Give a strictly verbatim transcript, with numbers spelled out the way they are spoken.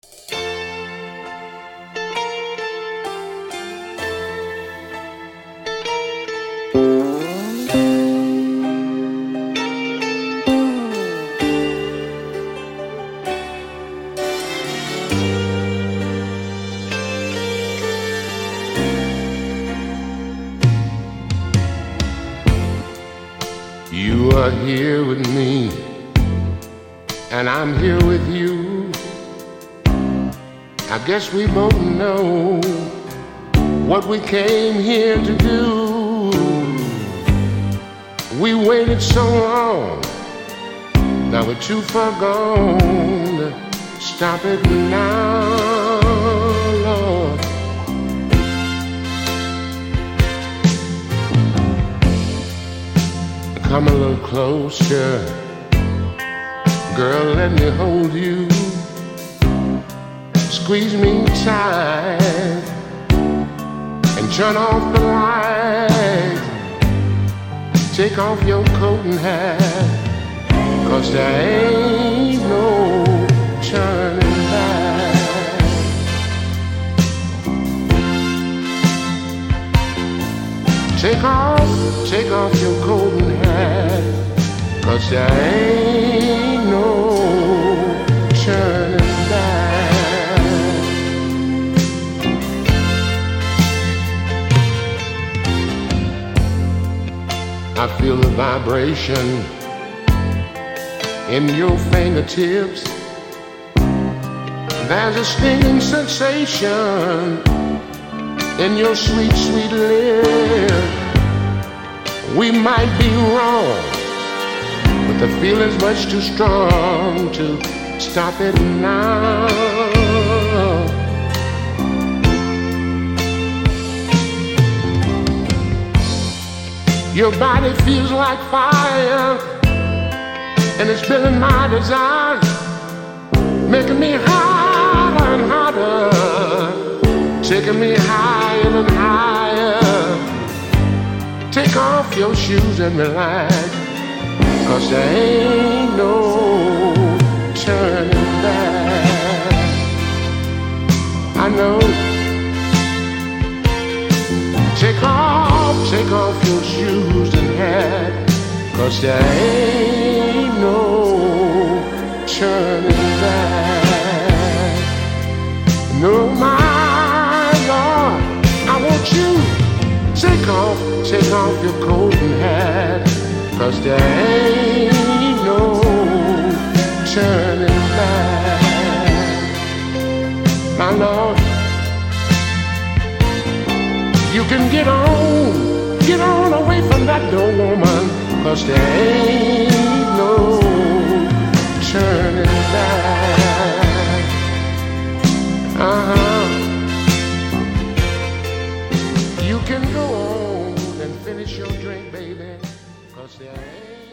You are here with me, and I'm here with you. I guess we both know what we came here to do. We waited so long, now we're too far gone to stop it now, Lord. Come a little closer, girl, let me hold you. Squeeze me tight and turn off the light. Take off your coat and hat, 'cause there ain't no turning back. Take off, take off your coat and hat, 'cause there ain't no turning back. I feel the vibration in your fingertips. There's a stinging sensation in your sweet, sweet lips. We might be wrong, but the feeling's much too strong to stop it now. Your body feels like fire, and it's filling my desire, making me hotter and hotter, taking me higher and higher. Take off your shoes and relax, 'cause there ain't no turning back. I know. Take off, take off your shoes and hat, 'cause there ain't no turning back. No, my Lord, I want you. Take off, take off your coat and hat, 'cause there ain't no turning back. My Lord, you can get on, get on away from that door, woman, 'cause there ain't no turning back. Uh-huh. You can go on and finish your drink, baby, 'cause there ain't